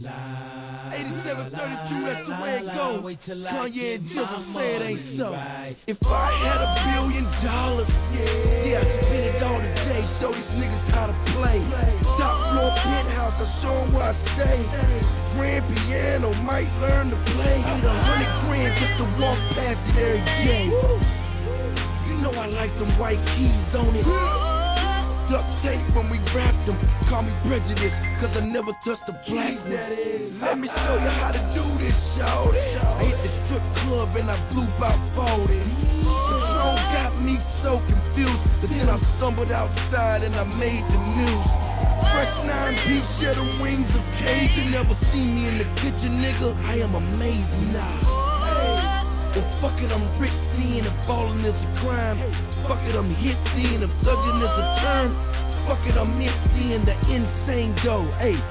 8732, that's the way it go. Kanye and Jizzle say it ain't so. If I had $1 billion, yeah, I spend it all today. Show these niggas how to play. Top floor penthouse, I show them where I stay. Grand piano, might learn to play. Need 100 grand just to walk past it every day. You know I like them white keys on it. Duct tape when we wrapped them. Call me prejudiced, cause I never touched the blackness. Let me show you how to do this, shawty. I hit the strip club and I blew about 40. Patron got me so confused, but then I stumbled outside and I made the news. Fresh 9 beef, share them wings as cage. You never see me in the kitchen, nigga. I am amazing. Well, fuck it, I'm rich then, if ballin' is a crime. Fuck it, I'm hit then, if thuggin' is a term. Fuck it, I'm empty in the insane dough. Hey,